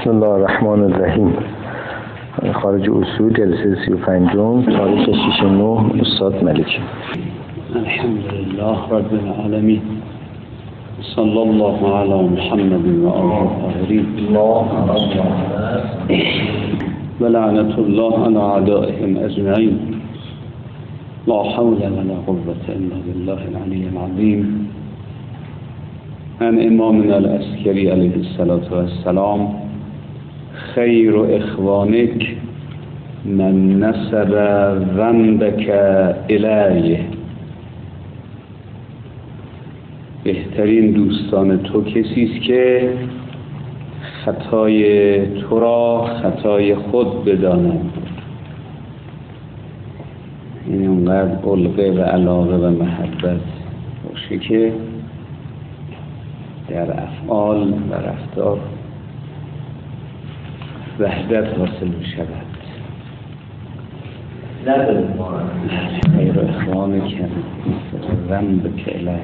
بسم الله الرحمن الرحیم. خارج اصول جلسه 35 تاریخ 6/9 استاد ملکی. الحمدلله رب العالمین، صلی الله علی محمد و آله الطاهرین و لعنت الله علی اعدائهم اجمعین. لا حول ولا قوة الا بالله العلی العظیم. عن امامنا العسکری علیه السلام: خیر اخوانک من نسب ذنبک الیه. بهترین دوستان تو کسی است که خطای تو را خطای خود بداند. این اونقدر علقه و علاقه و محبت باشه که در افعال و رفتار وحدت حاصل می شود. خیر اخوانک ذنبک الیه.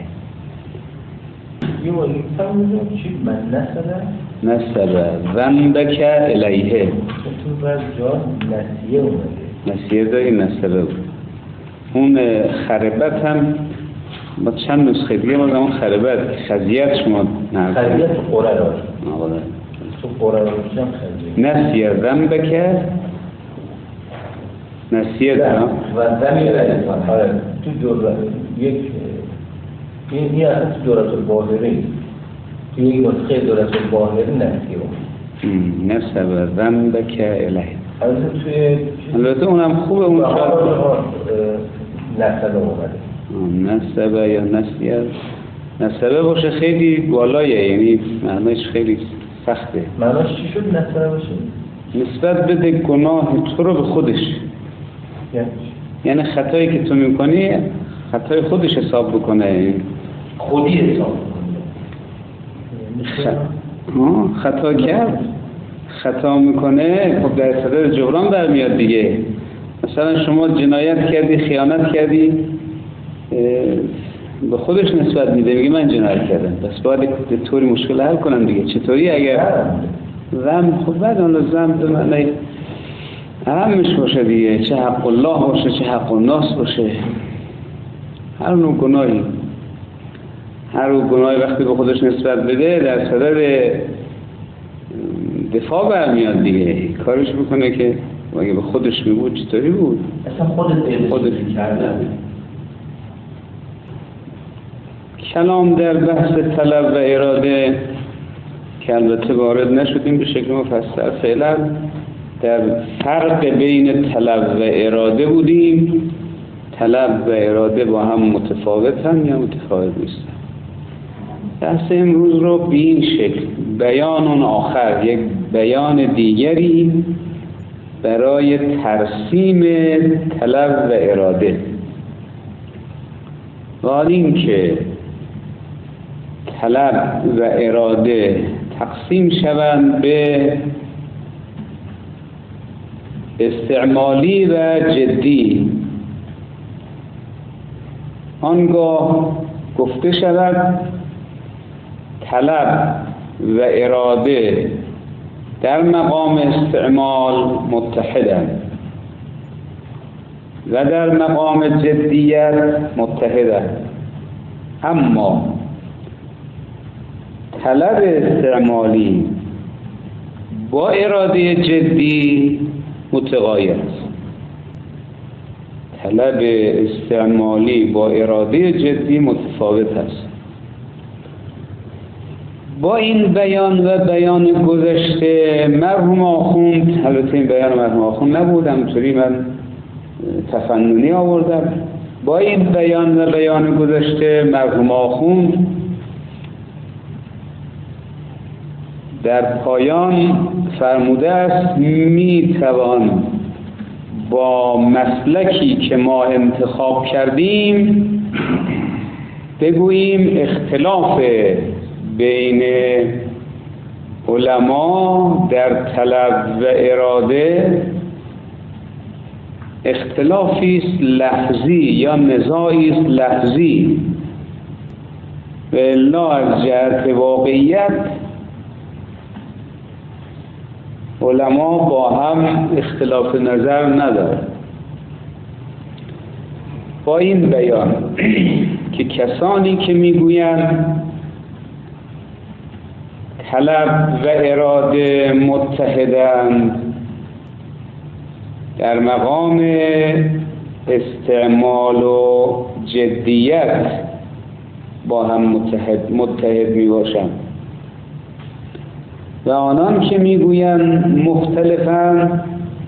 نسب ذنبک الیه. تو بعض جا نسیه اومده. نسیه داری، نسبه بود. اون خربت هم با چند نسخه دیگه ما اون خربت خزیت شما نه خزیت قرار آره تو قرار میشم خزیت نسیه ذنبک نسیه دارم و ذنبک آره تو دور یک این اصلا تو دورت الباهری تو یک نسخه دورت الباهری نسیه بود نسب ذنبک الیه. البته اونم خوبه. اون نسبه اومده. نسبه یا نسیه. نسبه باشه خیلی بالایه، یعنی معنیش خیلی سخته. معنیش چی شد نسبه باشه؟ نسبت بده گناه تو رو به خودش. یعنی خطایی که تو میکنی خطای خودش حساب بکنه، خودی حساب بکنه. خطا کرد، خطا میکنه، خب در صدر جبران برمیاد دیگه. مثلا شما جنایت کردی، خیانت کردی، به خودش نسبت میده، میگه من جنایت کردم، بس باید طوری مشکل حل کنم دیگه. چطوری؟ اگر ذنب، خب بعد اون ذنب به معنی اهمش باشه دیگه، چه حق الله باشه چه حق الناس باشه، هر نوع گناهی وقتی به خودش نسبت بده در صدر دفاع برمیاد دیگه. کارش بکنه که اگه به خودش میبود چطوری بود؟ اصلا خودش کرده. کلام در بحث طلب و اراده که البته وارد نشدیم به شکل مفصل، فعلا در فرق بین طلب و اراده بودیم. طلب و اراده با هم متفاوتن یا متفاوت نیستن؟ بحث امروز رو به این شکل: بیان آخر، یک بیان دیگری برای ترسیم طلب و اراده. و این که طلب و اراده تقسیم شوند به استعمالی و جدی. آنگاه گفته شود طلب و اراده در مقام استعمال متحدند و در مقام جدیت متحدند، اما طلب استعمالی با اراده جدی متغایر است. طلب استعمالی با اراده جدی متفاوت است. با این بیان و بیان گذشته مرحوم آخوند، البته این بیان مرحوم آخوند نبود، همونطوری من تفننی آوردم. با این بیان و بیان گذشته مرحوم آخوند در پایان فرموده است میتوان با مسلکی که ما انتخاب کردیم بگوییم اختلاف بین علما در طلب و اراده اختلافی است لفظی یا نزاعی است لفظی و الا از جهت واقعیت علما با هم اختلاف نظر ندارند. با این بیان که کسانی که میگویند طلب و اراده متحدند، در مقام استعمال و جدیت با هم متحد می باشند و آنان که میگویند مختلفند،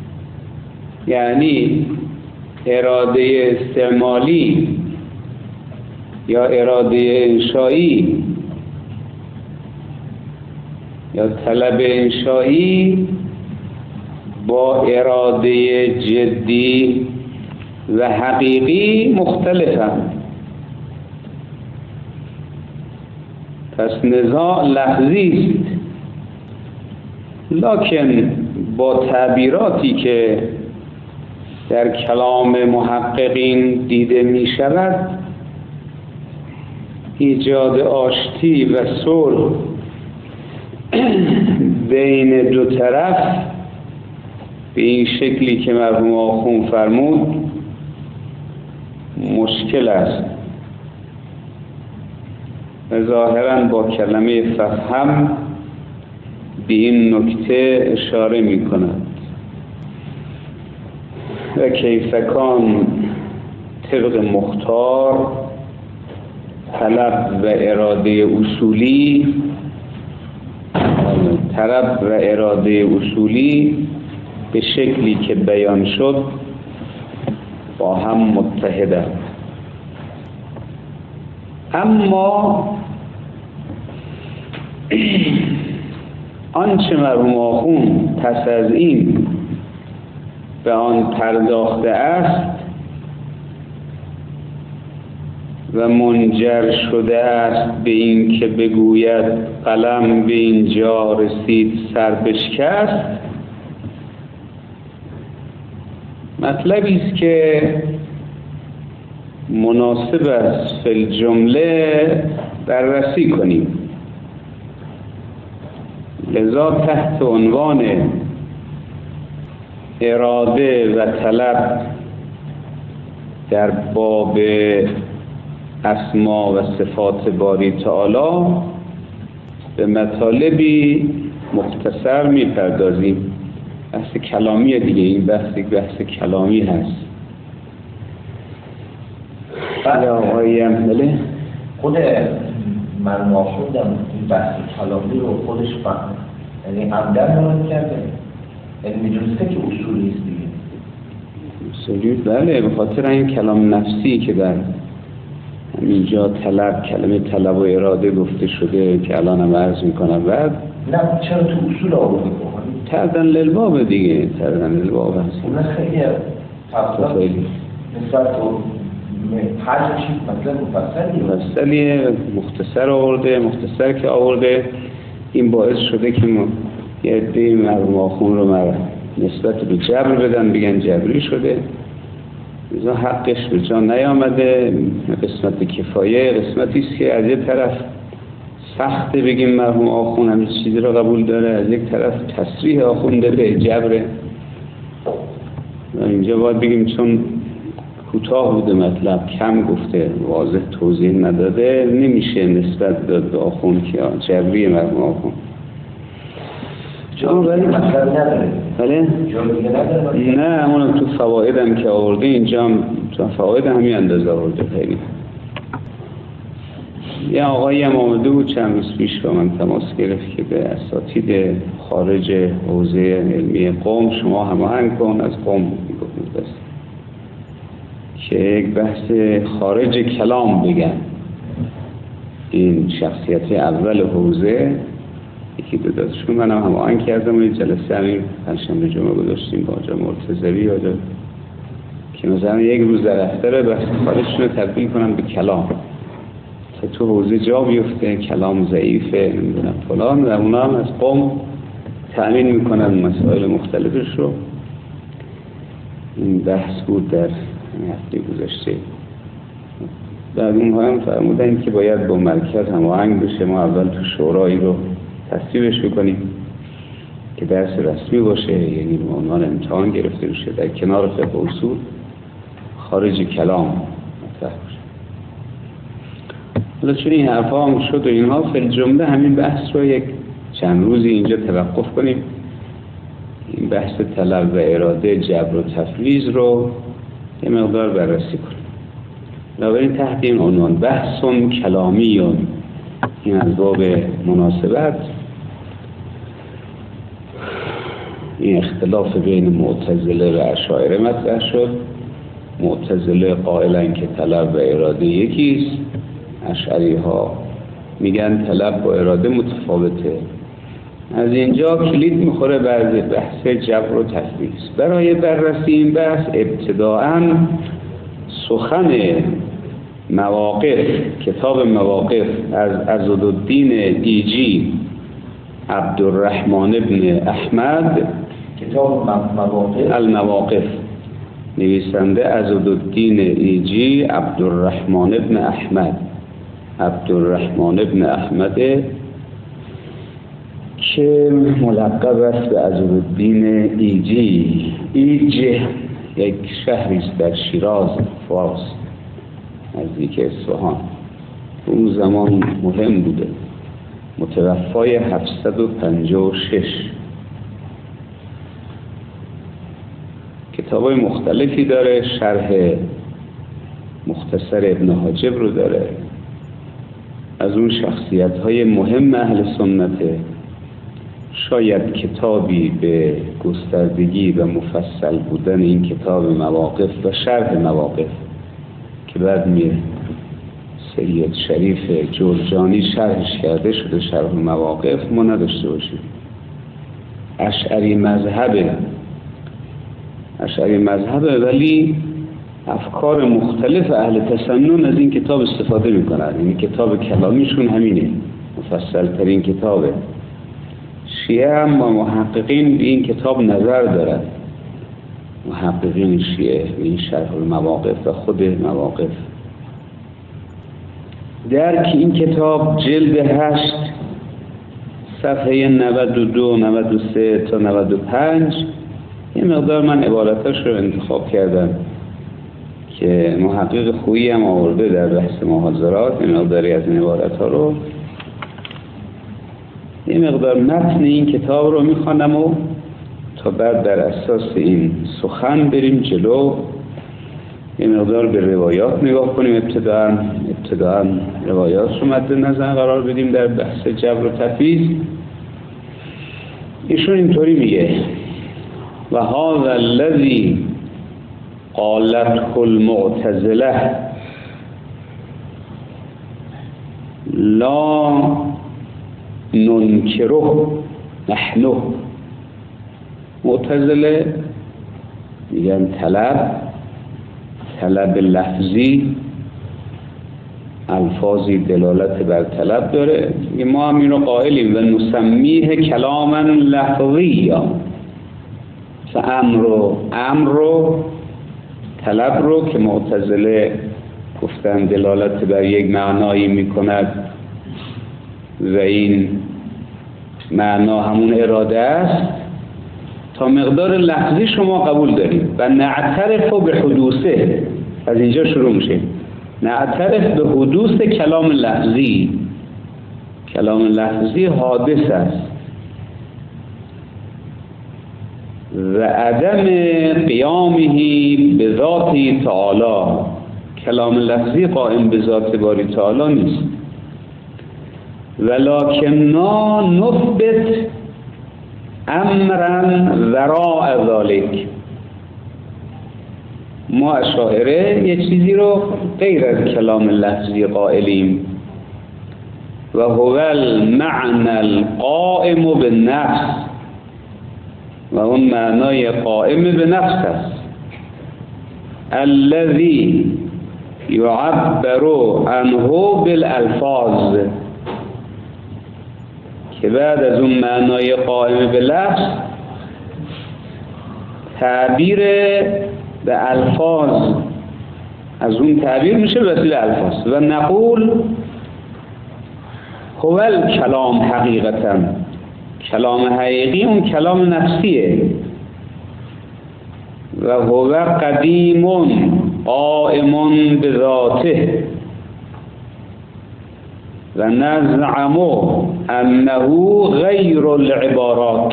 یعنی اراده استعمالی یا اراده انشایی یا طلب انشایی با اراده جدی و حقیقی مختلفند. پس نزاع لفظی است، لکن با تعبیراتی که در کلام محققین دیده می شود ایجاد آشتی و صلح بین دو طرف به این شکلی که مرحوم آخوند فرمود مشکل است و ظاهراً با کلمه فهم به این نکته اشاره می کند و کیفکان طبق مختار طلب و اراده اصولی به شکلی که بیان شد با هم متحدند. اما آنچه مرحوم آخوند پس از این به آن پرداخته است و منجر شده است به این که بگوید قلم به اینجا رسید سر بشکست، مطلبی است که مناسب است فی الجمله بررسی کنیم. لذا تحت عنوان اراده و طلب در باب اسما و صفات باری تعالی به مطالبی مختصر میپردازیم. بحث کلامی دیگه، این بحث کلامی هست. یا آقایی امثله خود من آخوندم این بحث کلامی رو خودش فهم، یعنی همدن رو کرده، یعنی میدونسته که اصولی است دیگه. اصولی بله، به خاطر این کلام نفسی که در اینجا کلمه طلب و اراده گفته شده که الان هم عرض میکنم. بعد نه چرا تو اصول آورده کنید؟ تردن للباب دیگه، تردن للباب هست. اون خیلی تفصیل نسبت تو هر چیز مطلب مفصلیه، مختصر آورده. مختصر که آورده این باعث شده که یه عده مرحوم آخوند رو نسبت به جبر بدن، بگن جبری شده، لذا حقش به جا نیامده. قسمت کفایه قسمتی است که از یک طرف سخته بگیم مرحوم آخوند همین چیزی رو قبول داره، از یک طرف تصریح آخونده به جبره و اینجا باید بگیم چون کوتاه بوده مطلب، کم گفته، واضح توضیح نداده، نمیشه نسبت داد به آخوند که جبری مرحوم آخوند. ولی مطلب نداره. بله؟ نه اونم تو فوائدم که آورده، اینجا هم تو فواید همین اندازه آورده. خیلی یه آقایی هم آمده بود چند روز پیش با من تماس گرفت که به اساتید خارج حوزه علمی قم شما هماهنگ کن، از قم میگفت بس که یک بحث خارج کلام بگن. این شخصیت اول حوزه یکی دو دادشون من هماهنگ کردم و یه جلسه همین پنجشنبه جمعه گذاشتیم با آقا مرتضوی یا که مثلا یک روز در هفته بحث خارجشون رو تبدیل کنن به کلام که تو حوزه جا بیفته، کلام ضعیفه نمیدونم فلان، و اونا هم از قم تأمین میکنن مسائل مختلفش رو. این بحث بود در هفته گذشته. بعد اونها هم فرمودن که باید با مرکز هماهنگ بشه، ما اول تو شورایی رو تصویبش بکنیم که درس رسمی باشه، یعنی به عنوان امتحان گرفته بشه، در کنار فقه اصول خارج کلام مطرح باشه. حالا چون این حرفا هم شد و اینها، فی الجمله همین بحث رو یک چند روزی اینجا توقف کنیم، این بحث طلب و اراده، جبر و تفویض رو یه مقدار بررسی کنیم. بنابراین تحت این عنوان بحثون کلامیون، این از باب مناسبت این اختلاف بین معتزله و اشاعره مطرح شد. معتزله قائلن که طلب و اراده یکیست، اشعری ها میگن طلب و اراده متفاوته. از اینجا کلید میخوره بعضی بحث جبر و تفویض. برای بررسی این بحث ابتداءً سخن مواقف، کتاب مواقف از عضدالدین ایجی عبدالرحمن بن احمد، کتاب المواقف، نویسنده عضدالدین ایجی عبدالرحمن بن احمد، عبدالرحمن بن احمد که ملقب است به عضدالدین ایجی. ایج یک شهری است در شیراز، فارس، نزدیک اصفهان. اون زمان مهم بوده. متوفای 756. کتابای مختلفی داره، شرح مختصر ابن حاجب رو داره. از اون شخصیت‌های مهم اهل سنته. شاید کتابی به گستردگی و مفصل بودن این کتاب مواقف و شرح مواقف که بعد میره سید شریف جرجانی شرحش کرده شده، شرح مواقف، ما نداشته باشیم. اشعری مذهبه ولی افکار مختلف اهل تسنن از این کتاب استفاده میکنن. یعنی کتاب کلامیشون همینه، مفصل ترین کتابه. شیعه هم و محققین به این کتاب نظر دارن، محققین شیعه به این شرح المواقف و خود مواقف. درک این کتاب جلد 8 صفحه 92 93 تا 95 یه مقدار من عبارتاش رو انتخاب کردم که محقق خویی هم آورده در بحث محاضرات. یه مقداری از این عبارتها رو، یه مقدار متن این کتاب رو میخوانم و تا بعد در اساس این سخن بریم جلو. یه مقدار به روایات نگاه کنیم. ابتداءً روایات رو مد نظر قرار بدیم در بحث جبر و تفویض. ایشون اینطوری میگه: و هذا الذی قالته المعتزله لا ننکره نحن. معتزله میگن طلب لفظی، الفاظی دلالت بر طلب داره، ما هم این رو قائلیم و نسمیه کلاما لفظیا. امر رو طلب رو که معتزله گفتن دلالت بر یک معنایی میکند و این معنا همون اراده است، تا مقدار لفظی شما قبول داریم و نعترف به حدوثه. از اینجا شروع میشه، نعترف به حدوث کلام لفظی. کلام لفظی حادث است و عدم قیامه به ذات تعالی. کلام لفظی قائم به ذات باری تعالی نیست. ولکننا نثبت امرا وراء ذلك. ما اشاعره یه چیزی رو غیر از کلام لفظی قائلیم و هو المعنى القائم بالنفس، و اون معنای قائم به نفس است. الذي يعبر عنه بالالفاظ، که بعد از اون معنای قائم به لفظ تعبیر به الفاظ، از اون تعبیر میشه به وسیله الفاظ. و نقول هو الکلام حقیقتا، کلام حقیقی اون کلام نفسیه. و هو قدیم قائم بذاته و نزعم انه غیر العبارات.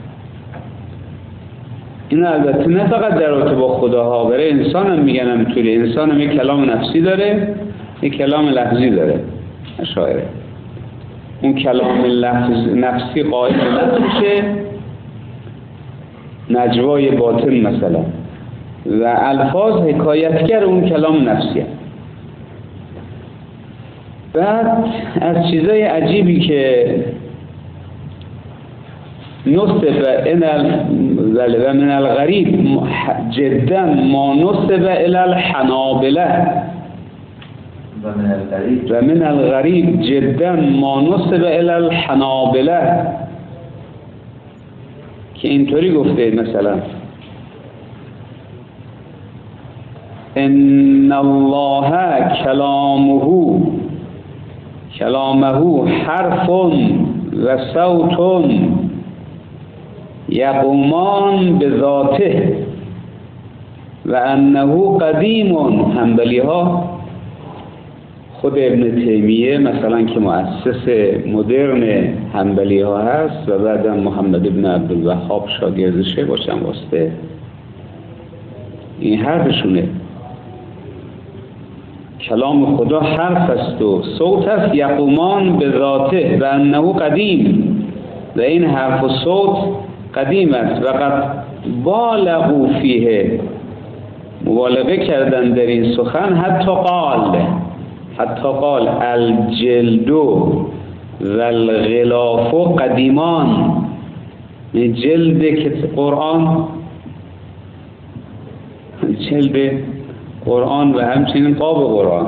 این البته نه فقط در رابطه با خداها، برای انسان هم میگن همینطوری. انسان هم یک کلام نفسی داره، یک کلام لفظی داره. اشاعره اون کلام نفسی قائم به نفسشه، نجوای باطن مثلا، و الفاظ حکایتگر اون کلام نفسیه. بعد از چیزای عجیبی که نصب و من الغریب جدا ما نصب الى الحنابله و من الغریب جدا ما نصب الى الحنابله، که اینطوری گفته مثلا ان الله کلامه حرف و صوت یقومان بذاته و انه قدیم. حنبلی ها، خود ابن تیمیه مثلا که مؤسس مدرن حنبلی ها هست و بعدم محمد ابن عبدالوهاب شاگردشه باشم واسطه، این حرفشونه. کلام خدا حرف است و صوت است، یقومان به ذاته و انه قدیم، و این حرف و صوت قدیم است. و قد بالغوا فیه، مبالغه کردن در این سخن، حتی قال الجلد و الغلاف قدیمان. جلد که قرآن، جلد قرآن و همچنین قاب قرآن،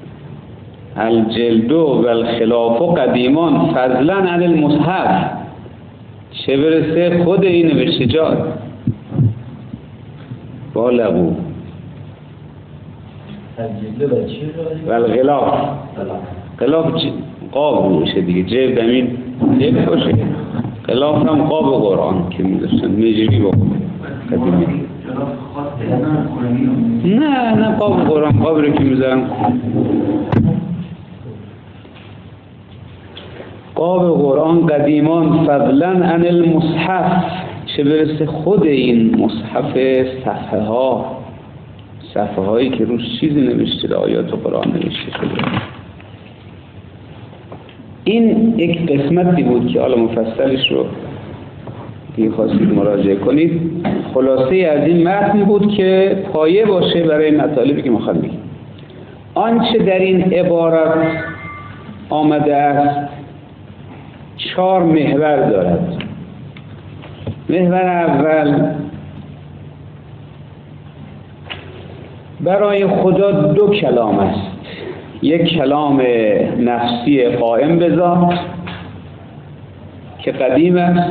الجلد و الخلاف قدیمان فضلا عن المصحف، چه برسه خود این نوشته جات. بالغو و الغلاف، غلاف قاب میشه دیگه، جلد همین جلد باشه، غلاف هم قاب قرآن که میداشتن مجری با قدیمی. نه قاب قرآن، قاب رو که میذارم قاب قرآن قدیمان فضلا عن المصحف، چه برسه خود این مصحف، صفحه هایی که روش چیزی نوشته، آیات قرآن نوشته شده. این یک قسمتی بود که حالا مفصلش رو اگه خواستید مراجعه کنید. خلاصه از این متن بود که پایه باشه برای مطالبی که میخوام بگیم. آنچه در این عبارت آمده است 4 محور دارد. محور اول، برای خدا 2 کلام است. یک کلام نفسی قائم به ذات که قدیم است.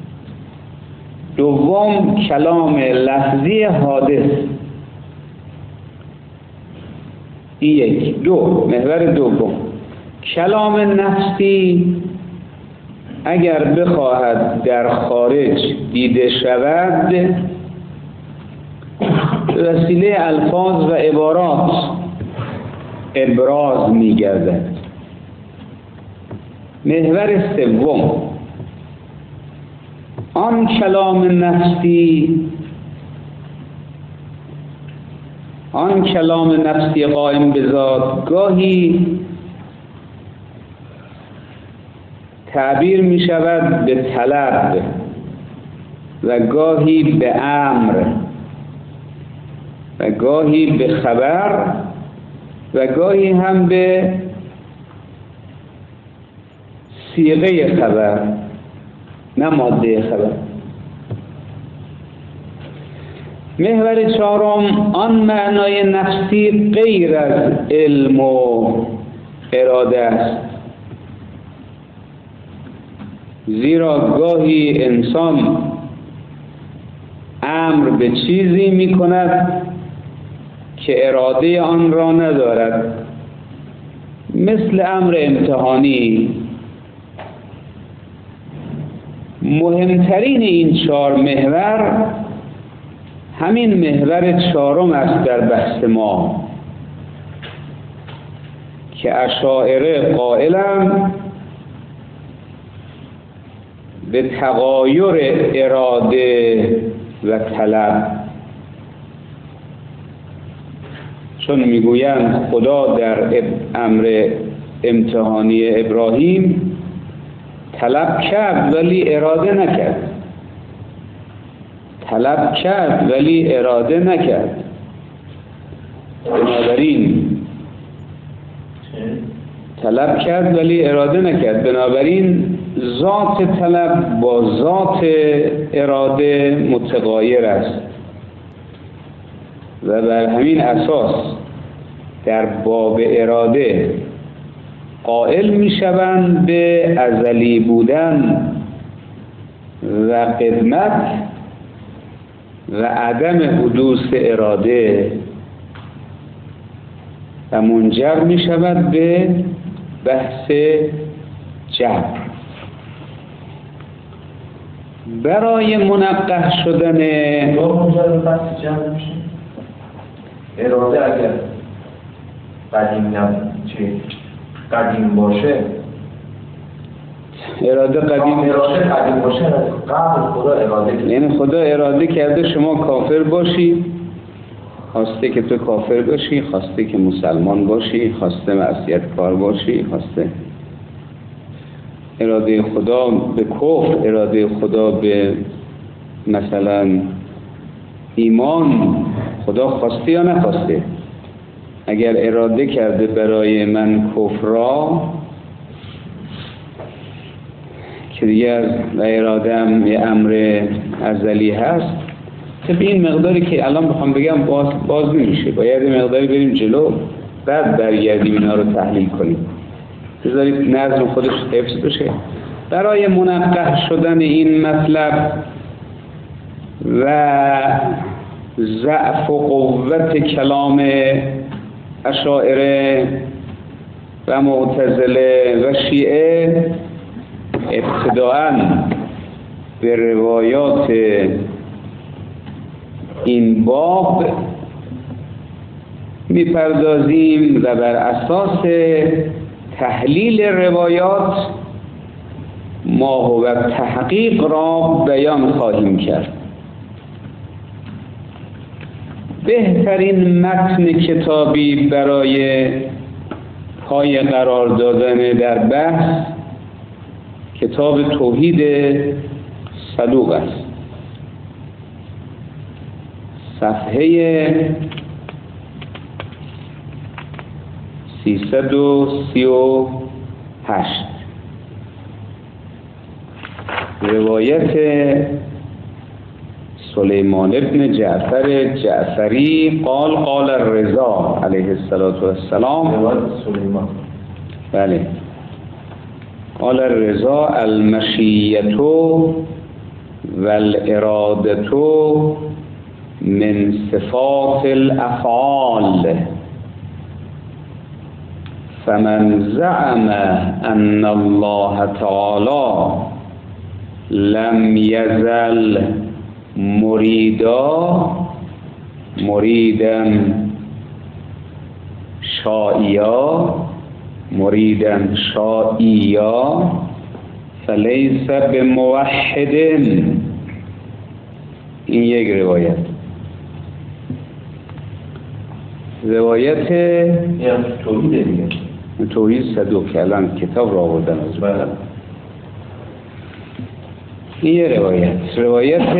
دوم کلام لفظی حادث. این 2 محور دوم. کلام نفسی اگر بخواهد در خارج دیده شود به وسیله الفاظ و عبارات ابراز می‌گردد. محور سوم، آن کلام نفسی قائم به ذات گاهی تعبیر می شود به طلب و گاهی به امر و گاهی به خبر و گاهی هم به صیغه خبر، نه ماده خبر. محور چهارم، آن معنای نفسی غیر از علم و اراده است. زیرا گاهی انسان امر به چیزی می کند که اراده آن را ندارد، مثل امر امتحانی مهمترین این 4 محور همین محور 4م است در بحث ما که اشاعره قائلند به تغایر اراده و طلب، چون میگویند خدا در امر امتحانی ابراهیم طلب کرد ولی اراده نکرد، طلب کرد ولی اراده نکرد. بنابراین طلب کرد ولی اراده نکرد، بنابراین ذات طلب با ذات اراده متغایر است و بر همین اساس در باب اراده قائل میشوند به ازلی بودن و قدمت و عدم حدوث اراده و منجر می شود به بحث جبر. برای منقح شدن منجر به بحث جبر میشه. اراده اگر قدیم باشه، اراده قدیم باشه قبل خدا اراده کرده، یعنی خدا اراده کرده شما کافر باشی، خواسته که تو کافر باشی، خواسته که مسلمان باشی، خواسته معصیت کار باشی، خواسته اراده خدا به کفر، اراده خدا به مثلا ایمان، خدا خواسته یا نخواسته؟ اگر اراده کرده برای من کفر را که دیگر و اراده هم یه امر ازلی هست، طب این مقداری که الان بخوام بگم باز نمیشه، باید این مقداری بریم جلو بعد برگردیم اینا رو تحلیل کنیم، بذارید نظم خودش حفظ بشه. برای منقح شدن این مطلب و ضعف و قوت کلام اشاعره و معتزله و شیعه ابتداءً به روایات این باب میپردازیم و بر اساس تحلیل روایات ما هو تحقیق را بیان خواهیم کرد. بهترین متن کتابی برای پای قرار دادن در بحث کتاب توحید صدوق است. صفحه 338 روایت سلیمان ابن جعفر جعفری قال قال الرضا علیه السلام. روایت سلیمان، بله. قال الرضا المشیة والارادة من صفات الافعال، فمن زعم ان الله تعالی لم يزل مريدا شائیا فلیس بموحد. این یک روایت توحید دیگه، توحید صدوق که الان کتاب را آوردن از بله. این یه روایت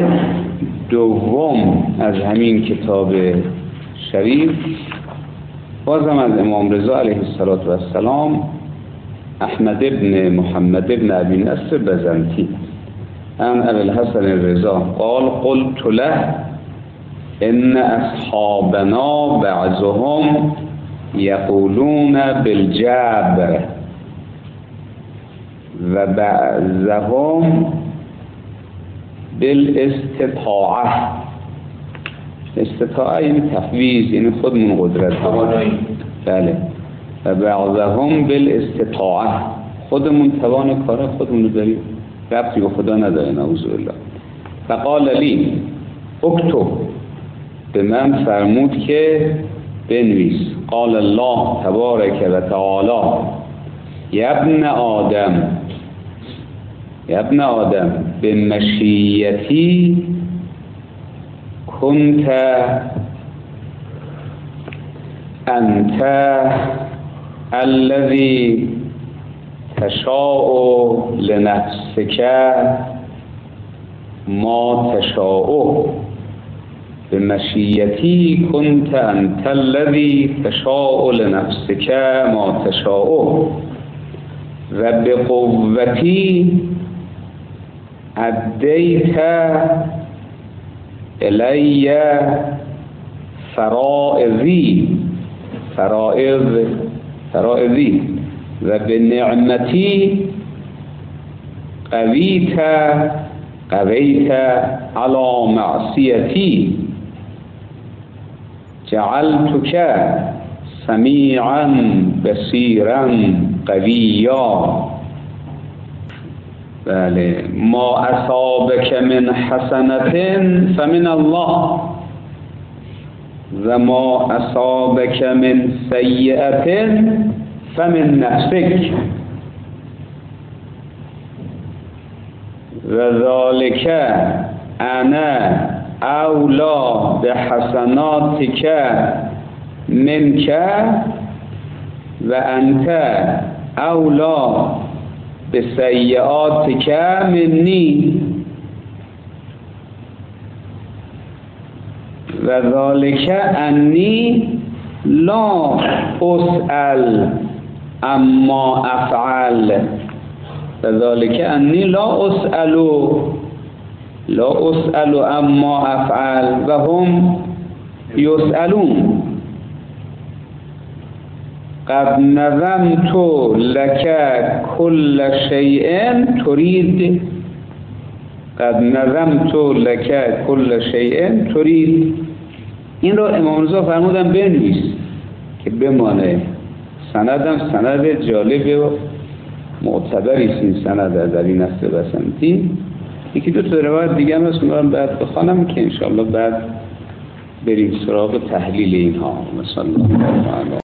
دوم از همین کتاب شریف بازم از امام رضا علیه السلام احمد ابن محمد ابن ابی نصر بزنطی عن ابی الحسن الرضا قال قلت له ان اصحابنا بعضهم یقولون بالجبر و بعضهم بالاستطاعه. استطاعه یعنی تفویض، یعنی خودمون قدرت توانایی. بله. و بعضهم بالاستطاعه، خودمون توان کار خودمون رو داریم. ربطی به خدا نداره نعوذ بالله. فقال لی اکتب، به من فرمود که بنویس. قال الله تبارک و تعالی یا ابن آدم به مشیتی کنت انت الذی تشاء لنفسک ما تشاء. به مشیتی کنت انت الذی تشاء لنفسک ما تشاء و به قوتی ادیت الی فرائضی و به نعمتی قویت علی معصیتی جعلتک سمیعا بصیرا قویا. بله، ما اصابک من حسنة فمن الله و ما اصابک من سیئة فمن نفسک و ذالک انا اولا بحسناتک منک و انت اولا بسیئاتک منی و ذالک انی لا اسأل اما افعل و ذالک انی لا اسأل اما افعل و هم یسألون. قد نظمت لك كل شيء تريد این رو امام رضا فرمودن بنویس که بمانه. سندم سند جالب و معتبری است. این سند در این اصل بسنتی یکی دو تا روایت دیگه هم هست، اونها بعد بخوانم که انشاءالله بعد بریم سراغ تحلیل اینها. مثلا